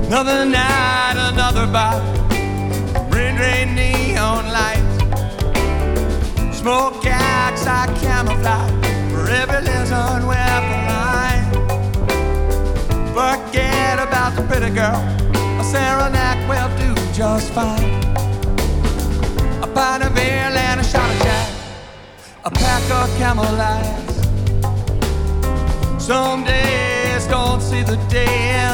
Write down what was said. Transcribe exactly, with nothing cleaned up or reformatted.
Another night, another bar, red, red neon lights, smoke oxide camouflage for every lizard with a line. Forget about the pretty girl, a Saranac will do just fine. A pint of ale and a shot of jack, a pack of Camel Lights. Some days don't see the day